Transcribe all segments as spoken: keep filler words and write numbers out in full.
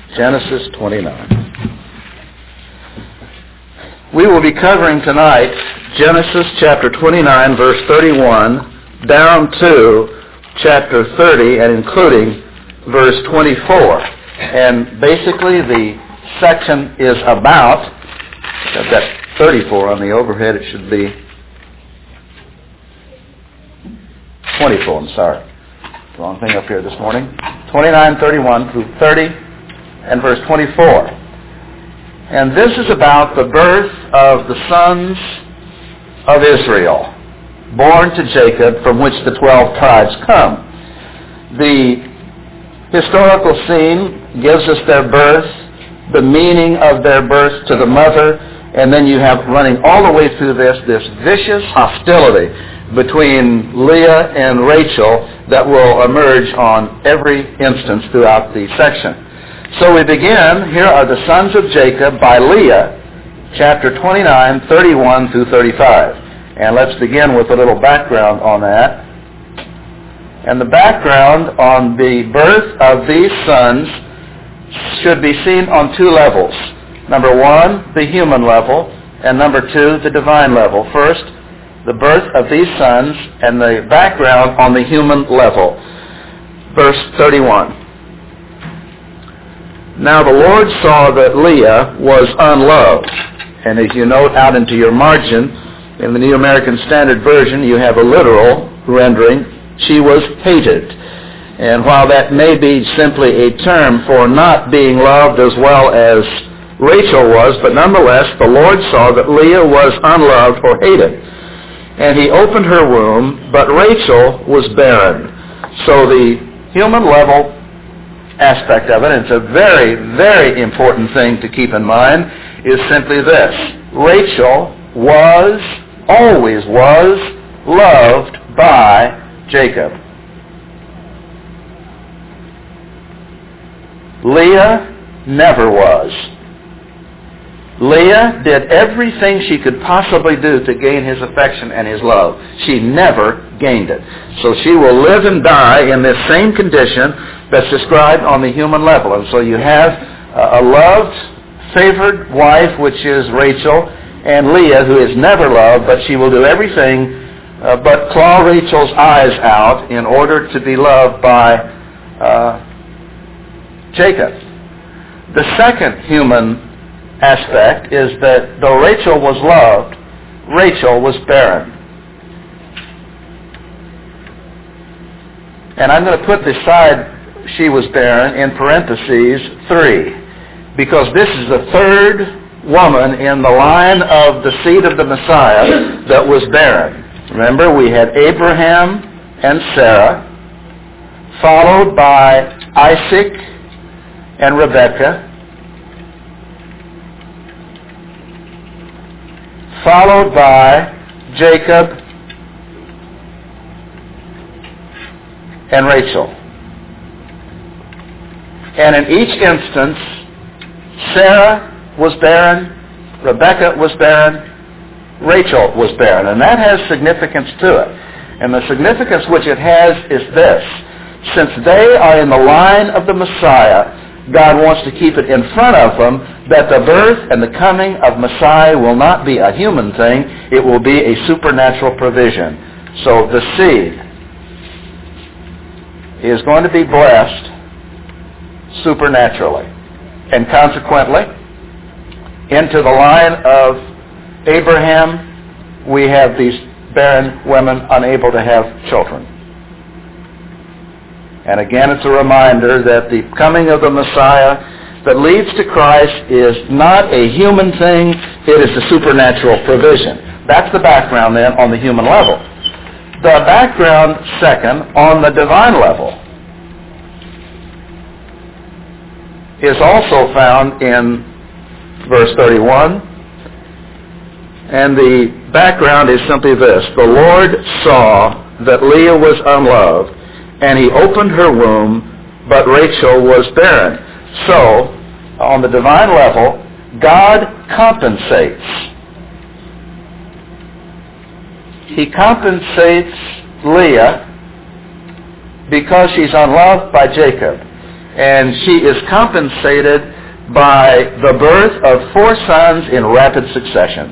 Genesis twenty-nine. We will be covering tonight Genesis chapter twenty-nine, verse thirty-one, down to chapter thirty, and including verse twenty-four. And basically the section is about, I've got thirty-four on the overhead, it should be twenty-four, I'm sorry. Wrong thing up here this morning. twenty-nine, thirty-one through thirty, and verse twenty-four. And this is about the birth of the sons of Israel, born to Jacob, from which the twelve tribes come. The historical scene gives us their birth, the meaning of their birth to the mother, and then you have running all the way through this, this vicious hostility between Leah and Rachel that will emerge on every instance throughout the section. So we begin, here are the sons of Jacob by Leah, chapter twenty-nine, thirty-one through thirty-five. And let's begin with a little background on that. And the background on the birth of these sons should be seen on two levels. Number one, the human level, and number two, the divine level. First, the birth of these sons and the background on the human level. Verse thirty-one. Now the Lord saw that Leah was unloved. And as you note out into your margin, in the New American Standard Version, you have a literal rendering, she was hated. And while that may be simply a term for not being loved as well as Rachel was, but nonetheless, the Lord saw that Leah was unloved or hated. And he opened her womb, but Rachel was barren. So the human level aspect of it, and it's a very, very important thing to keep in mind, is simply this. Rachel was, always was, loved by Jacob. Leah never was. Leah did everything she could possibly do to gain his affection and his love. She never gained it. So she will live and die in this same condition that's described on the human level. And so you have a loved, favored wife, which is Rachel, and Leah, who is never loved, but she will do everything uh, but claw Rachel's eyes out in order to be loved by uh, Jacob. The second human aspect is that though Rachel was loved, Rachel was barren. And I'm going to put beside she was barren in parentheses three, because this is the third woman in the line of the seed of the Messiah that was barren. Remember, we had Abraham and Sarah, followed by Isaac and Rebekah, followed by Jacob and Rachel. And in each instance, Sarah was barren, Rebekah was barren, Rachel was barren. And that has significance to it. And the significance which it has is this. Since they are in the line of the Messiah, God wants to keep it in front of them that the birth and the coming of Messiah will not be a human thing. It will be a supernatural provision. So the seed is going to be blessed supernaturally. And consequently, into the line of Abraham, we have these barren women unable to have children. And again, it's a reminder that the coming of the Messiah that leads to Christ is not a human thing, it is a supernatural provision. That's the background then on the human level. The background, second, on the divine level, is also found in verse thirty-one. And the background is simply this. The Lord saw that Leah was unloved, and he opened her womb, but Rachel was barren. So, on the divine level, God compensates. He compensates Leah because she's unloved by Jacob. And she is compensated by the birth of four sons in rapid succession.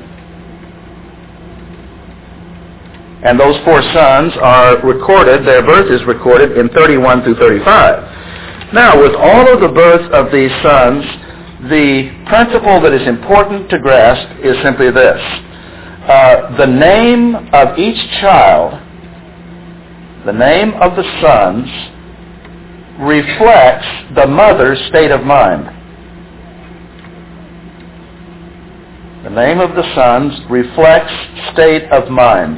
And those four sons are recorded, their birth is recorded in thirty-one through thirty-five. Now, with all of the birth of these sons, the principle that is important to grasp is simply this. Uh, the name of each child, the name of the sons, reflects the mother's state of mind. The name of the sons reflects state of mind.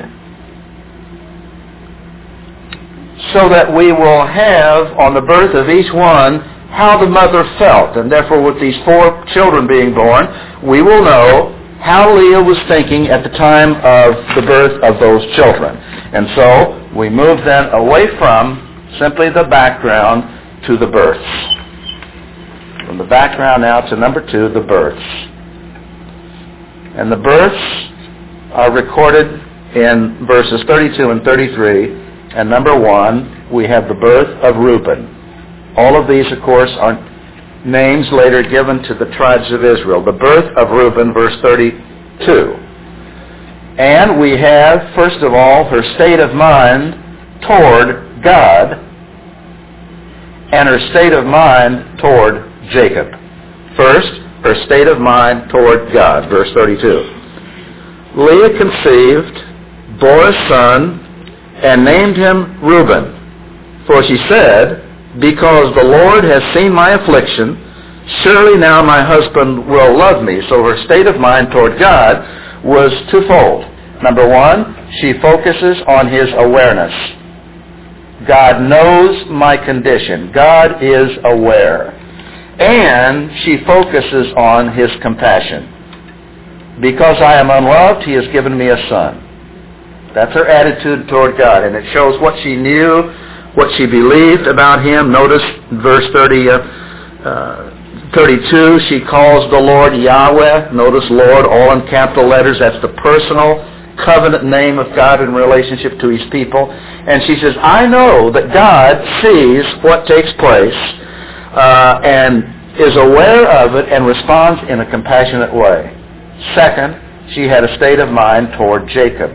So that we will have, on the birth of each one, how the mother felt. And therefore, with these four children being born, we will know how Leah was thinking at the time of the birth of those children. And so, we move then away from simply the background to the births. From the background now to number two, the births. And the births are recorded in verses thirty-two and thirty-three. And number one, we have the birth of Reuben. All of these, of course, are names later given to the tribes of Israel. The birth of Reuben, verse thirty-two. And we have, first of all, her state of mind toward God and her state of mind toward Jacob. First, her state of mind toward God, verse thirty-two. Leah conceived, bore a son, and named him Reuben. For she said, because the Lord has seen my affliction, surely now my husband will love me. So her state of mind toward God was twofold. Number one, she focuses on his awareness. God knows my condition. God is aware. And she focuses on his compassion. Because I am unloved, he has given me a son. That's her attitude toward God. And it shows what she knew, what she believed about him. Notice verse thirty, uh, uh, thirty-two, she calls the Lord Yahweh. Notice Lord, all in capital letters. That's the personal covenant name of God in relationship to his people. And she says, I know that God sees what takes place uh, and is aware of it and responds in a compassionate way. Second, she had a state of mind toward Jacob.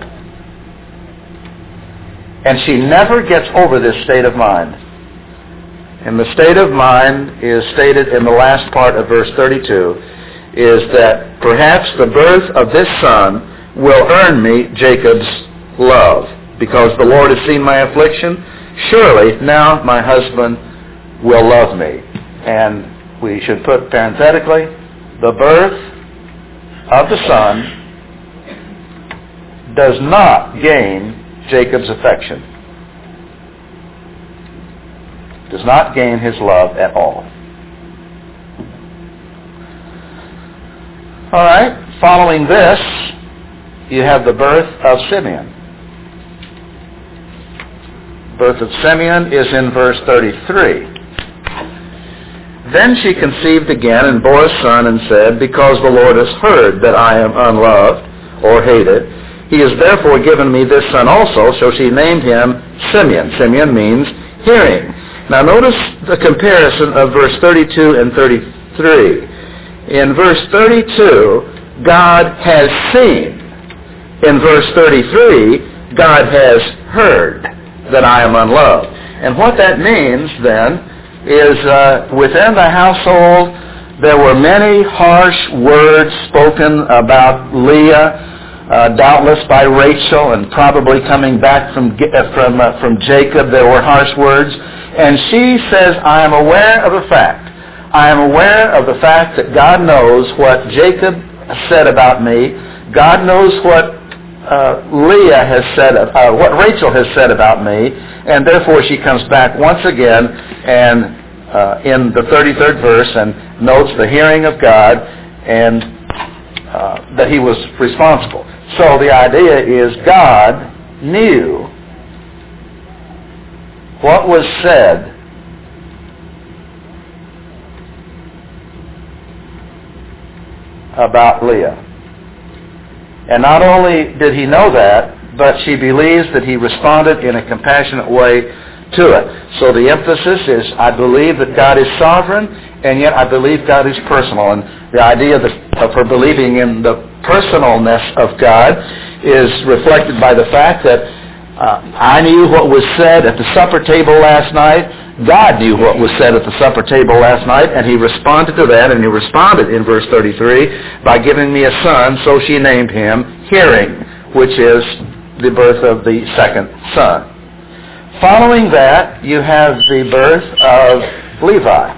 And she never gets over this state of mind. And the state of mind is stated in the last part of verse thirty-two, is that perhaps the birth of this son will earn me Jacob's love. Because the Lord has seen my affliction, surely now my husband will love me. And we should put parenthetically, the birth of the son does not gain Jacob's affection. Does not gain his love at all. All right, following this, you have the birth of Simeon. Birth of Simeon is in verse thirty-three. Then she conceived again and bore a son and said, because the Lord has heard that I am unloved or hated, he has therefore given me this son also. So she named him Simeon. Simeon means hearing. Now notice the comparison of verse thirty-two and thirty-three. In verse thirty-two, God has seen. In verse thirty-three, God has heard that I am unloved. And what that means then is uh, within the household there were many harsh words spoken about Leah, uh, doubtless by Rachel, and probably coming back from uh, from uh, from Jacob. There were harsh words. And she says, I am aware of a fact. I am aware of the fact that God knows what Jacob said about me. God knows what uh, Leah has said, uh, what Rachel has said about me. And therefore she comes back once again and uh, in the thirty-third verse and notes the hearing of God and uh, that he was responsible. So the idea is God knew what was said about Leah. And not only did he know that, but she believes that he responded in a compassionate way to it. So the emphasis is, I believe that God is sovereign, and yet I believe God is personal. And the idea of, the, of her believing in the personalness of God is reflected by the fact that uh, I knew what was said at the supper table last night. God knew what was said at the supper table last night, and he responded to that, and he responded in verse thirty-three by giving me a son, so she named him Hearing, which is the birth of the second son. Following that, you have the birth of Levi.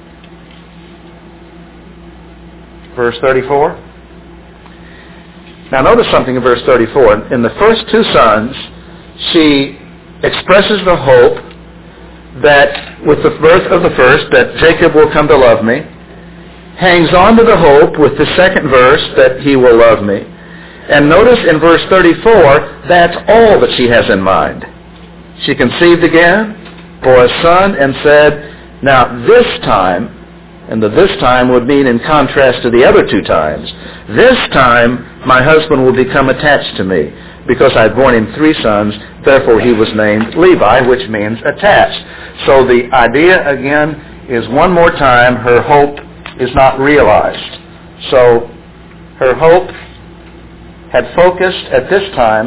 Verse thirty-four. Now notice something in verse thirty-four. In the first two sons, she expresses the hope that with the birth of the first, that Jacob will come to love me, hangs on to the hope with the second verse that he will love me. And notice in verse thirty-four, that's all that she has in mind. She conceived again, bore a son, and said, now this time, and the this time would mean in contrast to the other two times, this time my husband will become attached to me, because I had borne him three sons, therefore he was named Levi, which means attached. So the idea, again, is one more time, her hope is not realized. So her hope had focused at this time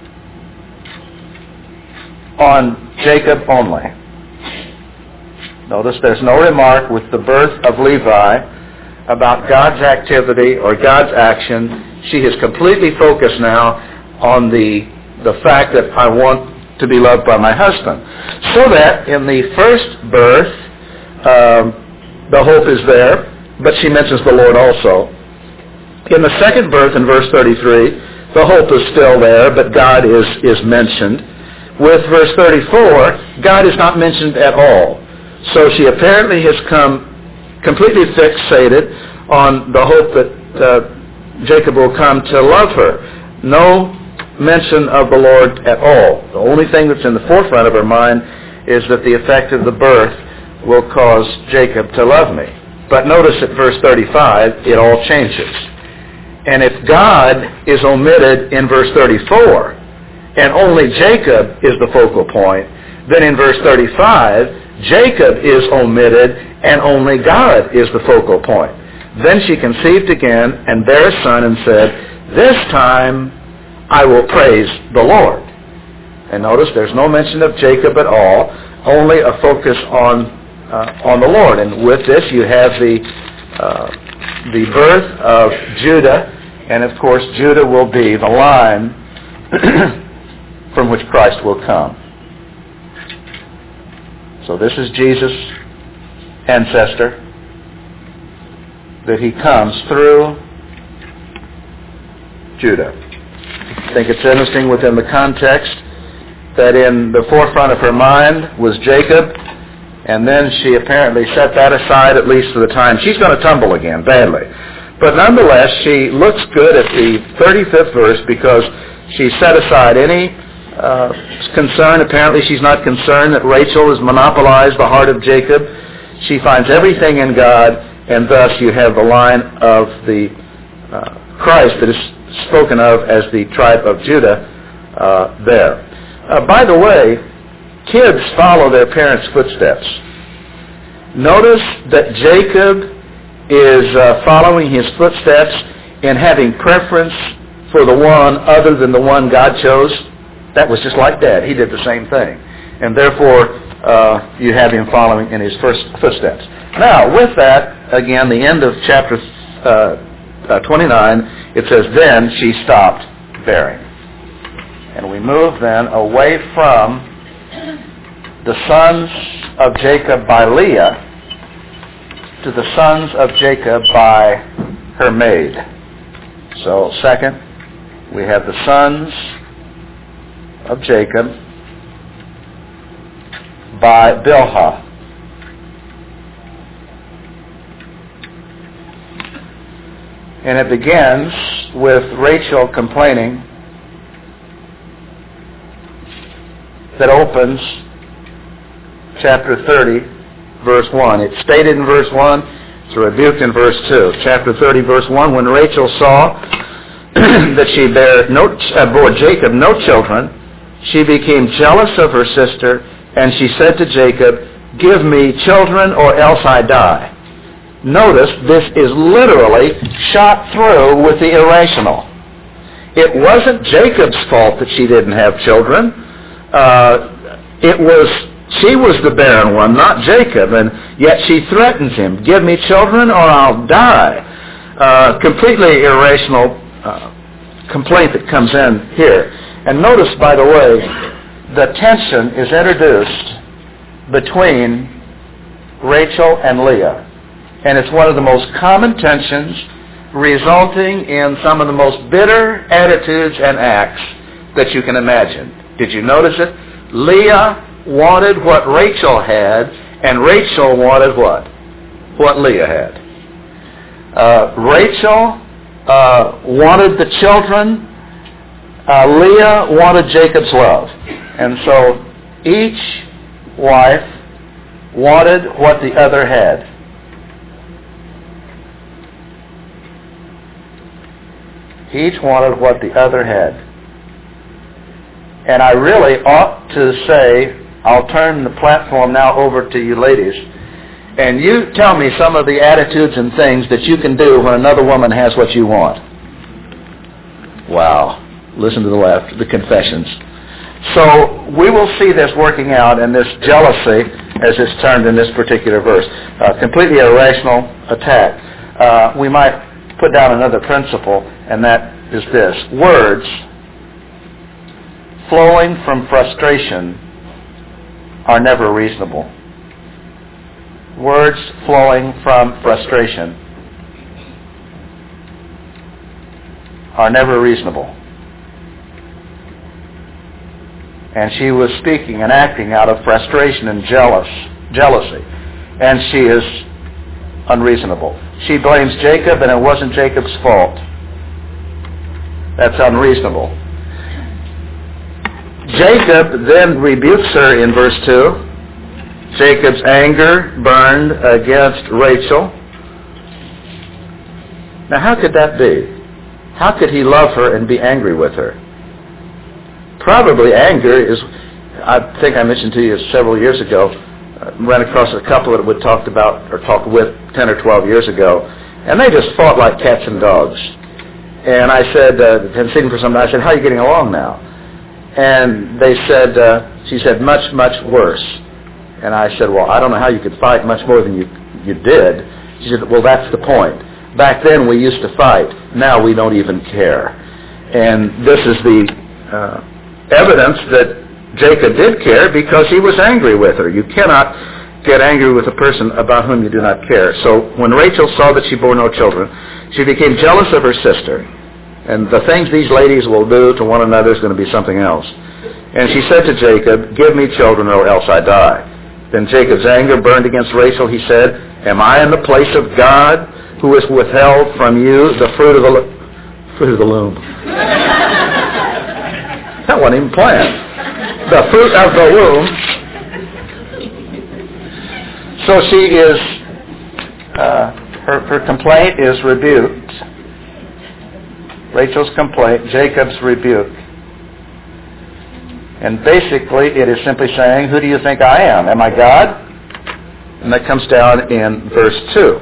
on Jacob only. Notice there's no remark with the birth of Levi about God's activity or God's action. She is completely focused now on the the fact that I want to be loved by my husband. So that in the first birth, um, the hope is there, but she mentions the Lord also. In the second birth, in verse thirty-three, the hope is still there, but God is, is mentioned. With verse thirty-four, God is not mentioned at all. So she apparently has come completely fixated on the hope that uh, Jacob will come to love her. No mention of the Lord at all. The only thing that's in the forefront of her mind is that the effect of the birth will cause Jacob to love me. But notice at verse thirty-five, it all changes. And if God is omitted in verse thirty-four, and only Jacob is the focal point, then in verse thirty-five, Jacob is omitted and only God is the focal point. Then she conceived again and bare a son and said, this time I will praise the Lord. And notice there's no mention of Jacob at all, only a focus on uh, on the Lord. And with this you have the uh, the birth of Judah, and of course Judah will be the line from which Christ will come. So this is Jesus' ancestor, that he comes through Judah. I think it's interesting within the context that in the forefront of her mind was Jacob, and then she apparently set that aside, at least for the time. She's going to tumble again, badly. But nonetheless, she looks good at the thirty-fifth verse because she set aside any uh, concern. Apparently she's not concerned that Rachel has monopolized the heart of Jacob. She finds everything in God, and thus you have the line of the uh, Christ that is spoken of as the tribe of Judah uh, there. Uh, by the way, kids follow their parents' footsteps. Notice that Jacob is uh, following his footsteps in having preference for the one other than the one God chose. That was just like Dad. He did the same thing. And therefore, uh, you have him following in his first footsteps. Now, with that, again, the end of chapter uh, uh, twenty-nine, it says, then she stopped bearing. And we move then away from the sons of Jacob by Leah to the sons of Jacob by her maid. So, second, we have the sons of Jacob by Bilhah. And it begins with Rachel complaining that opens chapter thirty, verse one. It's stated in verse one, it's rebuked in verse two. Chapter thirty, verse one, when Rachel saw that she bare no, uh, bore Jacob no children, she became jealous of her sister And she said to Jacob, give me children or else I die. Notice this is literally shot through with the irrational. It wasn't Jacob's fault that she didn't have children. Uh, it was, she was the barren one, not Jacob, and yet she threatens him, give me children or I'll die. Uh, completely irrational uh, complaint that comes in here. And notice, by the way, the tension is introduced between Rachel and Leah. And it's one of the most common tensions, resulting in some of the most bitter attitudes and acts that you can imagine. Did you notice it? Leah wanted what Rachel had, and Rachel wanted what? What Leah had. Uh, Rachel uh, wanted the children. Uh, Leah wanted Jacob's love. And so each wife wanted what the other had. Each wanted what the other had. And I really ought to say, I'll turn the platform now over to you ladies, and you tell me some of the attitudes and things that you can do when another woman has what you want. Wow. Listen to the left, the confessions. So we will see this working out in this jealousy, as it's termed in this particular verse. Uh, completely irrational attack. Uh, we might put down another principle, and that is this. Words flowing from frustration are never reasonable. Words flowing from frustration are never reasonable. And she was speaking and acting out of frustration and jealous, jealousy. And she is unreasonable. She blames Jacob, and it wasn't Jacob's fault. That's unreasonable. Jacob then rebukes her in verse two. Jacob's anger burned against Rachel. Now how could that be? How could he love her and be angry with her? Probably anger is, I think I mentioned to you several years ago, uh, ran across a couple that we talked about or talked with ten or twelve years ago, and they just fought like cats and dogs. And I said, uh, and sitting for somebody, I said, how are you getting along now? And they said, uh, she said, much, much worse. And I said, well, I don't know how you could fight much more than you, you did. She said, well, that's the point. Back then we used to fight. Now we don't even care. And this is the uh, evidence that Jacob did care because he was angry with her. You cannot get angry with a person about whom you do not care. So when Rachel saw that she bore no children, she became jealous of her sister. And the things these ladies will do to one another is going to be something else. And she said to Jacob, give me children or else I die. Then Jacob's anger burned against Rachel. He said, am I in the place of God who has withheld from you the fruit of the, lo- fruit of the loom? That wasn't even planned. The fruit of the womb. So she is, uh, her, her complaint is rebuked. Rachel's complaint, Jacob's rebuke. And basically it is simply saying, who do you think I am? Am I God? And that comes down in verse two.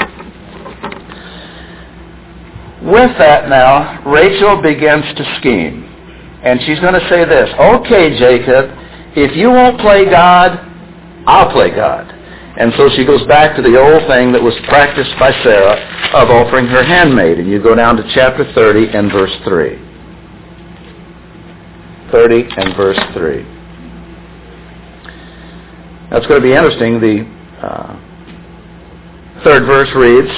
With that now, Rachel begins to scheme. And she's going to say this, okay, Jacob, if you won't play God, I'll play God. And so she goes back to the old thing that was practiced by Sarah of offering her handmaid. And you go down to chapter thirty and verse three. thirty and verse three. That's going to be interesting. The uh, third verse reads,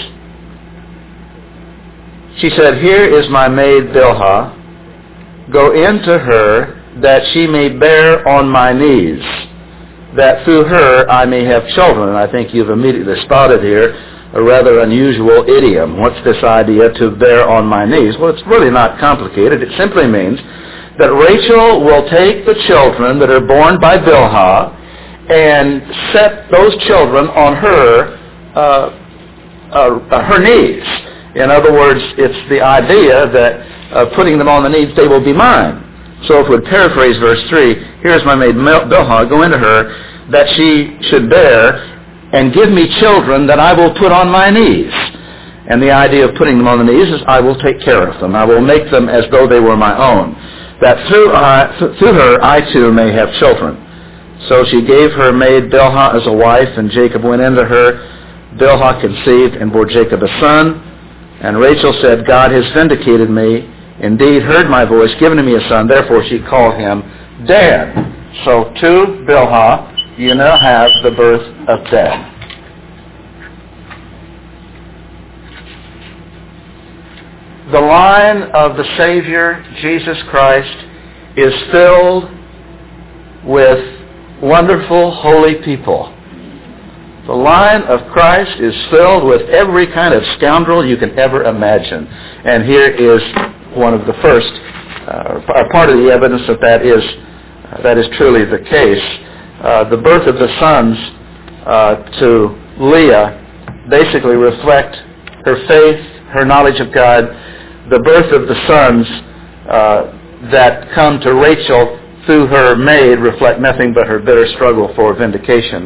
she said, here is my maid Bilhah. Go into her, that she may bear on my knees, that through her I may have children. And I think you've immediately spotted here a rather unusual idiom. What's this idea, to bear on my knees? Well, it's really not complicated. It simply means that Rachel will take the children that are born by Bilhah and set those children on her uh, uh, her knees. In other words, it's the idea that uh, putting them on the knees, they will be mine. So if we would paraphrase verse three, here is my maid Bilhah, go into her, that she should bear, and give me children that I will put on my knees. And the idea of putting them on the knees is I will take care of them. I will make them as though they were my own, that through, I, through her I too may have children. So she gave her maid Bilhah as a wife, and Jacob went into her. Bilhah conceived and bore Jacob a son. And Rachel said, God has vindicated me, indeed heard my voice, given to me a son. Therefore she called him Dan. So to Bilhah, you now have the birth of Dan. The line of the Savior, Jesus Christ, is filled with wonderful, holy people. The line of Christ is filled with every kind of scoundrel you can ever imagine. And here is one of the first, uh, part of the evidence that that is, uh, that is truly the case. Uh, the birth of the sons uh, to Leah basically reflect her faith, her knowledge of God. The birth of the sons uh, that come to Rachel through her maid reflect nothing but her bitter struggle for vindication.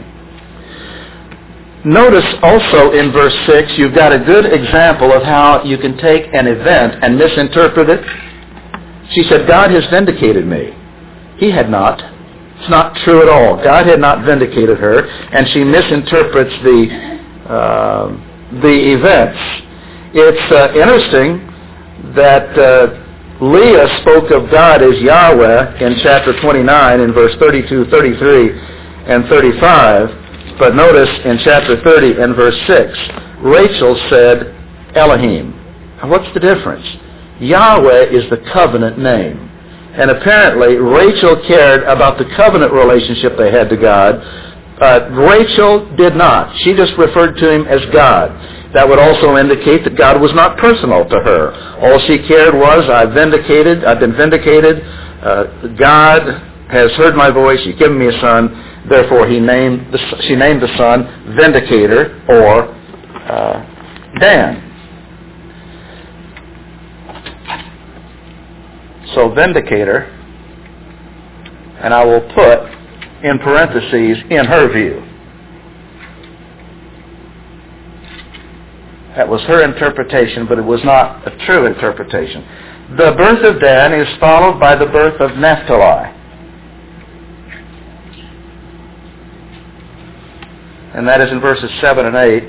Notice also in verse six, you've got a good example of how you can take an event and misinterpret it. She said, God has vindicated me. He had not. It's not true at all. God had not vindicated her, and she misinterprets the, uh, the events. It's uh, interesting that uh, Leah spoke of God as Yahweh in chapter twenty-nine in verse thirty-two, thirty-three, and thirty-five. But notice in chapter thirty and verse six, Rachel said Elohim. Now what's the difference? Yahweh is the covenant name. And apparently Rachel cared about the covenant relationship they had to God. Uh, Rachel did not. She just referred to him as God. That would also indicate that God was not personal to her. All she cared was, I've vindicated, I've been vindicated. Uh, God has heard my voice. He's given me a son. Therefore, he named the, she named the son Vindicator, or uh, Dan. So Vindicator, and I will put in parentheses, in her view. That was her interpretation, but it was not a true interpretation. The birth of Dan is followed by the birth of Naphtali. And that is in verses seven and eight.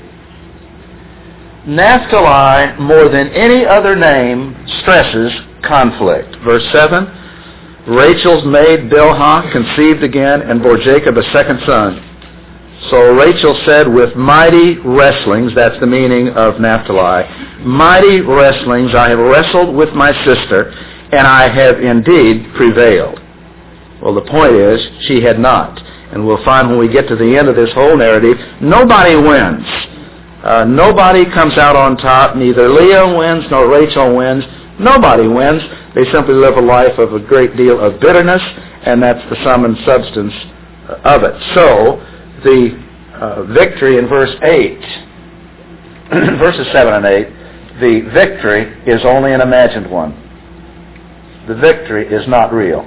Naphtali, more than any other name, stresses conflict. Verse seven, Rachel's maid Bilhah conceived again and bore Jacob a second son. So Rachel said, with mighty wrestlings, that's the meaning of Naphtali, mighty wrestlings I have wrestled with my sister, and I have indeed prevailed. Well, the point is, she had not. And we'll find when we get to the end of this whole narrative, nobody wins. Uh, nobody comes out on top. Neither Leah wins nor Rachel wins. Nobody wins. They simply live a life of a great deal of bitterness, and that's the sum and substance of it. So, the uh, victory in verse eight, verses seven and eight, the victory is only an imagined one. The victory is not real.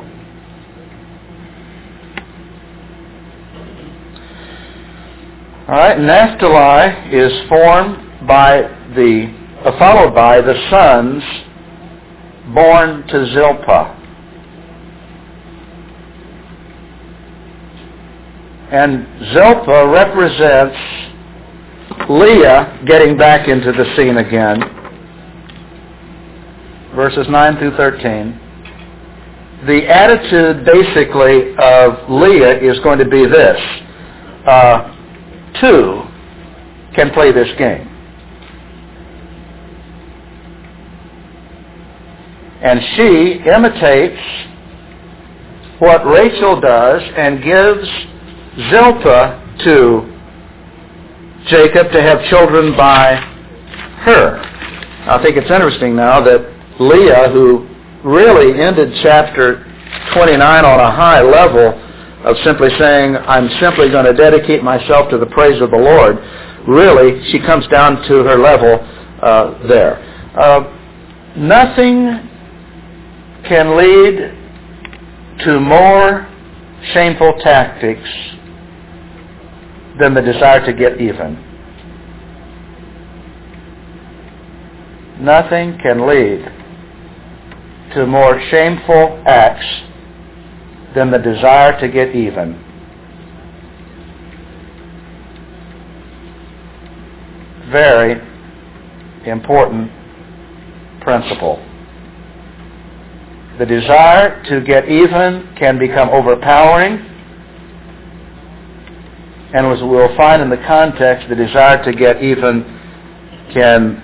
All right, Naphtali is formed by the, uh, followed by the sons born to Zilpah. And Zilpah represents Leah getting back into the scene again. Verses nine through thirteen. The attitude basically of Leah is going to be this. Uh, two can play this game. And she imitates what Rachel does and gives Zilpah to Jacob to have children by her. I think it's interesting now that Leah, who really ended chapter twenty-nine on a high level of simply saying, I'm simply going to dedicate myself to the praise of the Lord, really, she comes down to her level uh, there. Uh, nothing can lead to more shameful tactics than the desire to get even. Nothing can lead to more shameful acts than the desire to get even. Very important principle. The desire to get even can become overpowering, and as we'll find in the context, the desire to get even can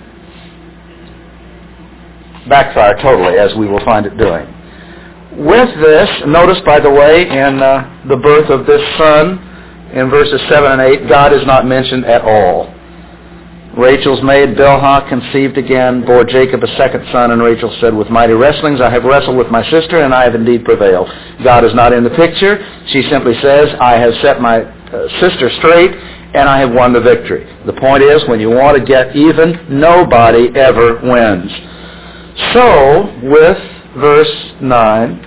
backfire totally, as we will find it doing. With this, notice, by the way, in uh, the birth of this son, in verses seven and eight, God is not mentioned at all. Rachel's maid Bilhah conceived again, bore Jacob a second son, and Rachel said, with mighty wrestlings I have wrestled with my sister, and I have indeed prevailed. God is not in the picture. She simply says, I have set my uh, sister straight, and I have won the victory. The point is, when you want to get even, nobody ever wins. So, with verse nine,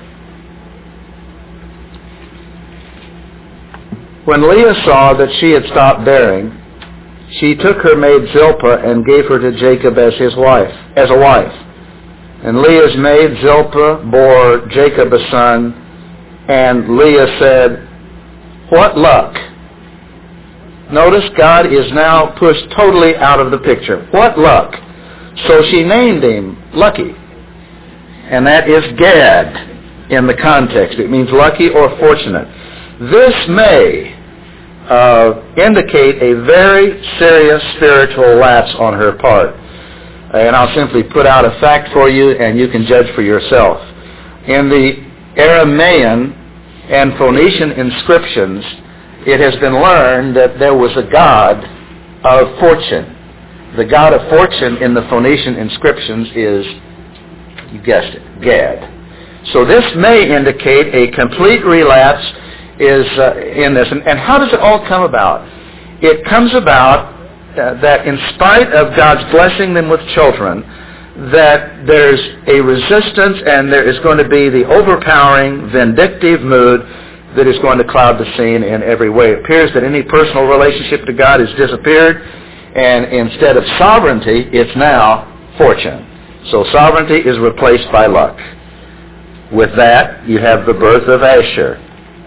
when Leah saw that she had stopped bearing, she took her maid Zilpah and gave her to Jacob as his wife, as a wife. And Leah's maid Zilpah bore Jacob a son, and Leah said, what luck. Notice God is now pushed totally out of the picture. What luck. So she named him Lucky. And that is Gad in the context. It means lucky or fortunate. This may uh, indicate a very serious spiritual lapse on her part. And I'll simply put out a fact for you, and you can judge for yourself. In the Aramaean and Phoenician inscriptions, it has been learned that there was a god of fortune. The god of fortune in the Phoenician inscriptions is, you guessed it, Gad. So this may indicate a complete relapse is uh, in this. And, and how does it all come about? It comes about uh, that in spite of God's blessing them with children, that there's a resistance and there is going to be the overpowering, vindictive mood that is going to cloud the scene in every way. It appears that any personal relationship to God has disappeared, and instead of sovereignty, it's now fortune. So sovereignty is replaced by luck. With that, you have the birth of Asher.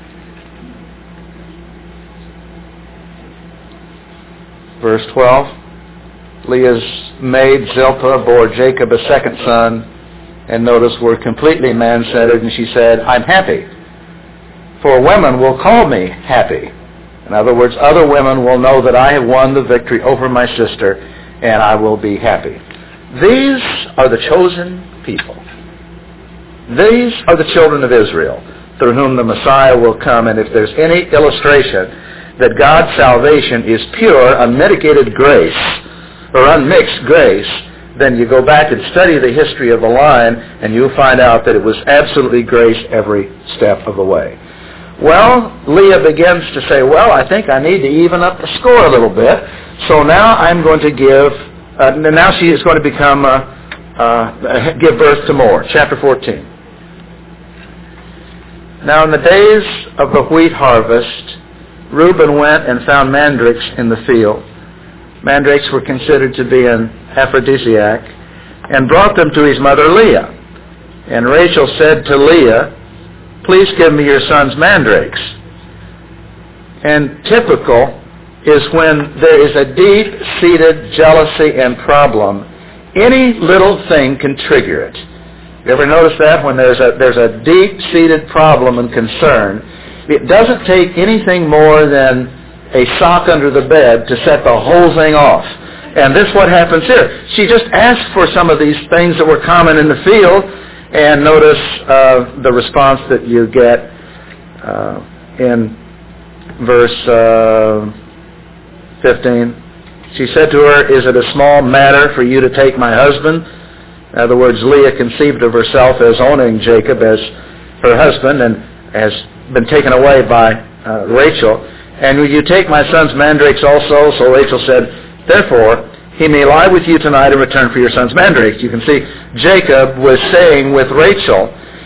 Verse twelve, Leah's maid Zilpah bore Jacob a second son, and notice we're completely man-centered, and she said, I'm happy, for women will call me happy. In other words, other women will know that I have won the victory over my sister, and I will be happy. These are the chosen people. These are the children of Israel, through whom the Messiah will come. And if there's any illustration that God's salvation is pure, unmitigated grace, or unmixed grace, then you go back and study the history of the line, and you'll find out that it was absolutely grace every step of the way. Well, Leah begins to say, well, I think I need to even up the score a little bit. So now I'm going to give, uh, now she is going to become, uh, uh, give birth to more. Chapter fourteen. Now in the days of the wheat harvest, Reuben went and found mandrakes in the field. Mandrakes were considered to be an aphrodisiac, and brought them to his mother Leah. And Rachel said to Leah, please give me your son's mandrakes. And typical is when there is a deep-seated jealousy and problem, any little thing can trigger it. You ever notice that? When there's a, there's a deep-seated problem and concern, it doesn't take anything more than a sock under the bed to set the whole thing off. And this is what happens here. She just asked for some of these things that were common in the field, and notice uh, the response that you get uh, in verse uh, fifteen. She said to her, is it a small matter for you to take my husband? In other words, Leah conceived of herself as owning Jacob as her husband, and has been taken away by uh, Rachel. And will you take my son's mandrakes also? So Rachel said, therefore, he may lie with you tonight in return for your son's mandrakes. You can see Jacob was staying with Rachel,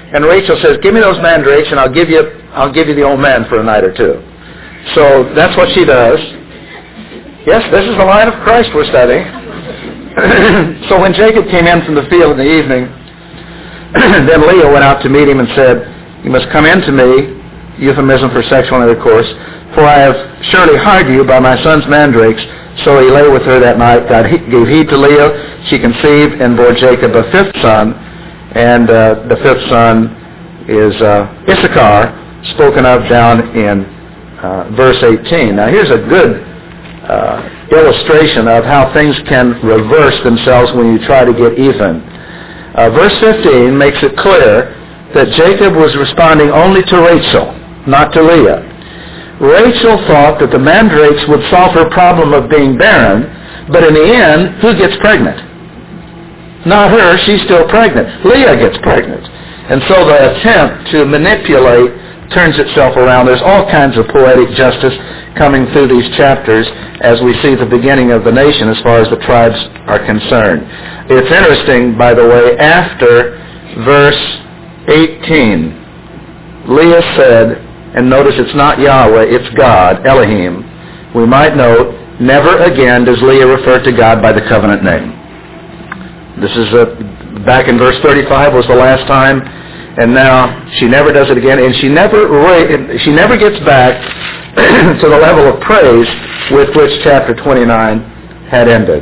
And Rachel says, give me those mandrakes and I'll give you I'll give you the old man for a night or two. So that's what she does. Yes, this is the line of Christ we're studying. So when Jacob came in from the field in the evening, then Leah went out to meet him and said, you must come in to me, euphemism for sexual intercourse, for I have surely hired you by my son's mandrakes. So he lay with her that night. God gave heed to Leah. She conceived and bore Jacob a fifth son. And uh, the fifth son is uh, Issachar, spoken of down in uh, verse eighteen. Now here's a good uh, illustration of how things can reverse themselves when you try to get even. Uh, verse fifteen makes it clear that Jacob was responding only to Rachel, not to Leah. Rachel thought that the mandrakes would solve her problem of being barren, but in the end, who gets pregnant? Not her, she's still pregnant. Leah gets pregnant. And so the attempt to manipulate turns itself around. There's all kinds of poetic justice coming through these chapters as we see the beginning of the nation as far as the tribes are concerned. It's interesting, by the way, after verse eighteen, Leah said, and notice it's not Yahweh, it's God, Elohim. We might note, never again does Leah refer to God by the covenant name. This is a, back in verse thirty-five was the last time, and now she never does it again, and she never she never gets back to the level of praise with which chapter twenty-nine had ended.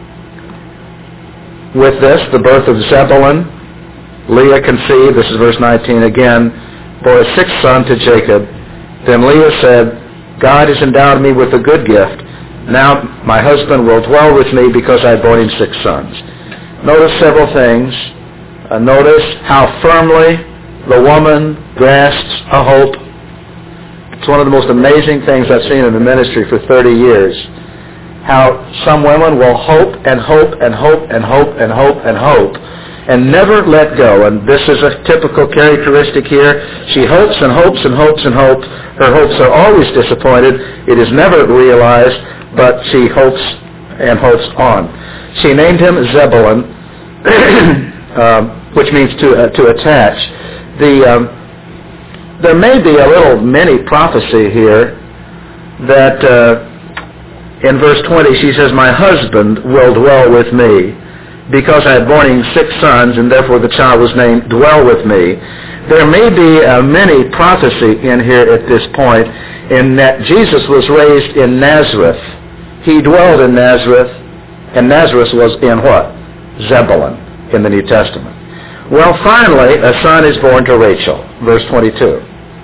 With this, the birth of Zebulun, Leah conceived, this is verse nineteen again, bore a sixth son to Jacob. Then Leah said, God has endowed me with a good gift. Now my husband will dwell with me because I have borne him six sons. Notice several things. Uh, notice how firmly the woman grasps a hope. It's one of the most amazing things I've seen in the ministry for thirty years. How some women will hope and hope and hope and hope and hope and hope and never let go. And this is a typical characteristic here. She hopes and hopes and hopes and hopes. Her hopes are always disappointed. It is never realized, but she hopes and hopes on. She named him Zebulun, uh, which means to uh, to attach. The um, there may be a little mini prophecy here that uh, in verse twenty she says, my husband will dwell with me because I have borne him six sons, and therefore the child was named Dwell with me. There may be a mini prophecy in here at this point in that Jesus was raised in Nazareth. He dwelled in Nazareth, and Nazareth was in what? Zebulun in the New Testament. Well, finally, a son is born to Rachel, verse twenty-two.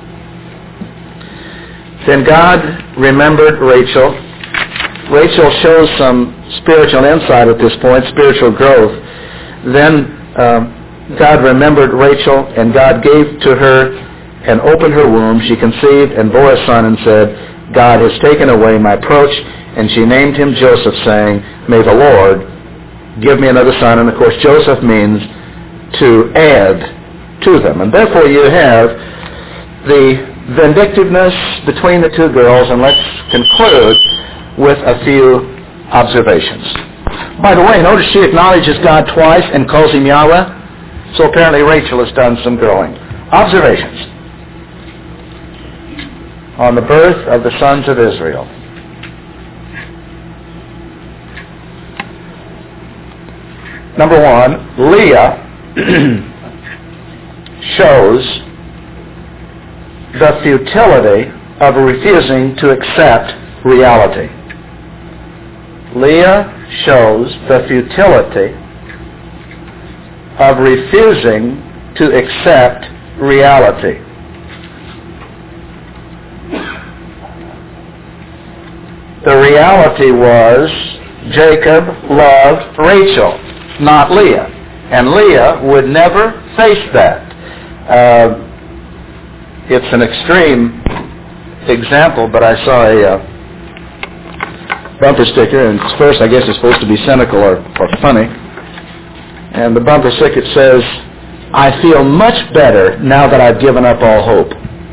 Then God remembered Rachel. Rachel shows some spiritual insight at this point, spiritual growth. Then um, God remembered Rachel, and God gave to her and opened her womb. She conceived and bore a son and said, God has taken away my reproach. And she named him Joseph, saying, may the Lord give me another son. And of course, Joseph means to add to them. And therefore you have the vindictiveness between the two girls. And let's conclude with a few observations. By the way, notice she acknowledges God twice and calls him Yahweh. So apparently Rachel has done some growing. Observations on the birth of the sons of Israel. Number one, Leah shows the futility of refusing to accept reality. Leah shows the futility of refusing to accept reality. The reality was Jacob loved Rachel, not Leah. And Leah would never face that. Uh, it's an extreme example, but I saw a uh, bumper sticker, and first I guess it's supposed to be cynical or, or funny. And the bumper sticker says, I feel much better now that I've given up all hope.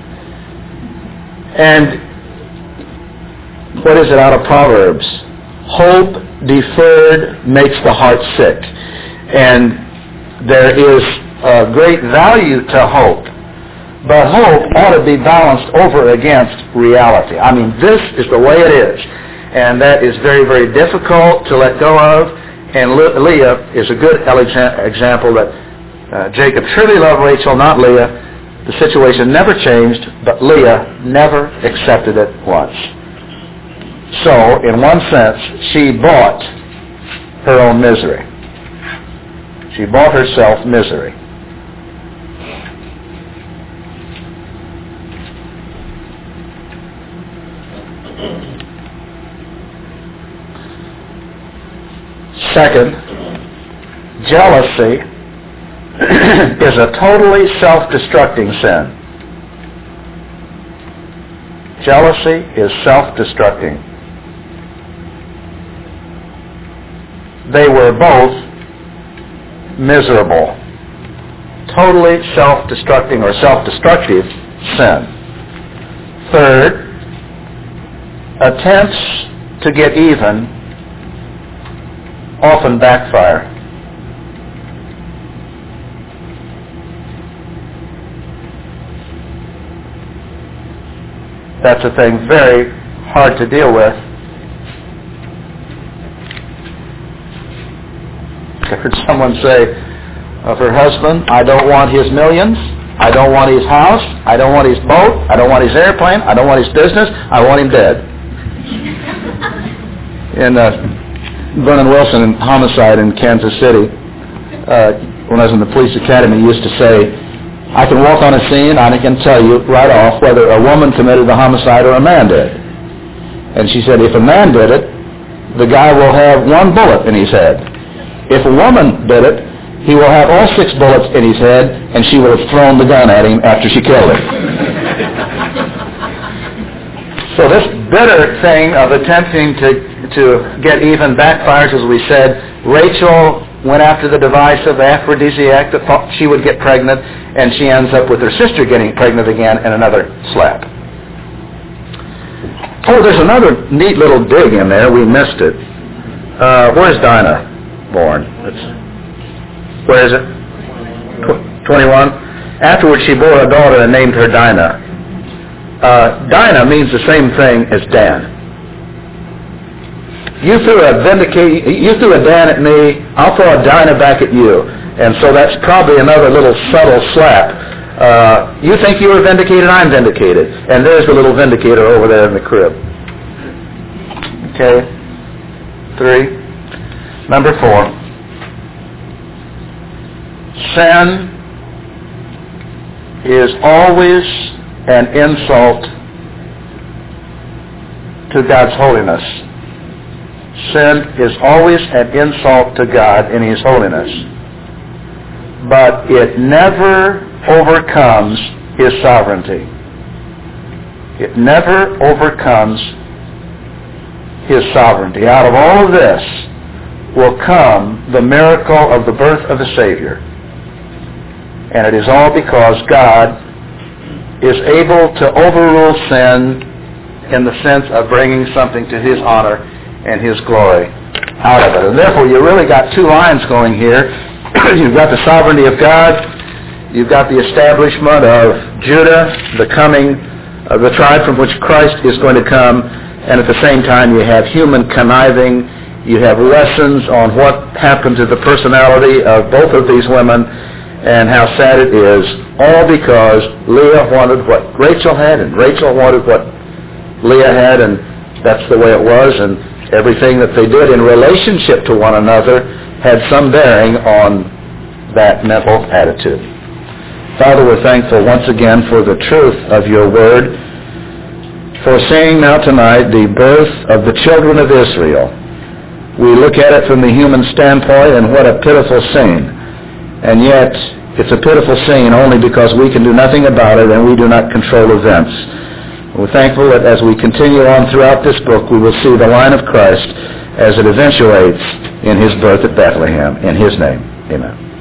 And what is it out of Proverbs? Hope deferred makes the heart sick. And there is uh, great value to hope. But hope ought to be balanced over against reality. I mean, this is the way it is. And that is very, very difficult to let go of. And Leah is a good example that uh, Jacob truly loved Rachel, not Leah. The situation never changed, but Leah never accepted it once. So, in one sense, she bought her own misery. She bought herself misery. Second, jealousy is a totally self-destructing sin. Jealousy is self-destructing. They were both miserable. Totally self-destructing or self-destructive sin. Third, attempts to get even often backfire. That's a thing very hard to deal with. I heard someone say of her husband, I don't want his millions, I don't want his house, I don't want his boat, I don't want his airplane, I don't want his business, I want him dead. In uh, Vernon Wilson in Homicide in Kansas City, uh, when I was in the police academy, he used to say, I can walk on a scene and I can tell you right off whether a woman committed the homicide or a man did. And she said, if a man did it, the guy will have one bullet in his head. If a woman did it, he will have all six bullets in his head, and she will have thrown the gun at him after she killed him. So this bitter thing of attempting to to get even backfires, as we said. Rachel went after the device of aphrodisiac that thought she would get pregnant, and she ends up with her sister getting pregnant again and another slap. Oh, there's another neat little dig in there. We missed it. Uh, where's Dinah born? It's, where is it? Tw- twenty-one. Afterwards, she bore a daughter and named her Dinah. Uh, Dinah means the same thing as Dan. You threw a vindicate, you threw a Dan at me, I'll throw a Dinah back at you. And so that's probably another little subtle slap. Uh, you think you were vindicated, I'm vindicated. And there's the little vindicator over there in the crib. Okay. Three. Number four. Sin is always an insult to God's holiness. Sin is always an insult to God in His holiness. But it never overcomes His sovereignty. It never overcomes His sovereignty. Out of all of this will come the miracle of the birth of the Savior. And it is all because God is able to overrule sin in the sense of bringing something to His honor and His glory out of it. And therefore, you really got two lines going here. You've got the sovereignty of God. You've got the establishment of Judah, the coming of the tribe from which Christ is going to come. And at the same time, you have human conniving. You have lessons on what happened to the personality of both of these women and how sad it is, all because Leah wanted what Rachel had and Rachel wanted what Leah had, and that's the way it was. And everything that they did in relationship to one another had some bearing on that mental attitude. Father, we're thankful once again for the truth of your word, for seeing now tonight the birth of the children of Israel. We look at it from the human standpoint, and what a pitiful scene. And yet, it's a pitiful scene only because we can do nothing about it and we do not control events. We're thankful that as we continue on throughout this book, we will see the line of Christ as it eventuates in His birth at Bethlehem. In His name, amen.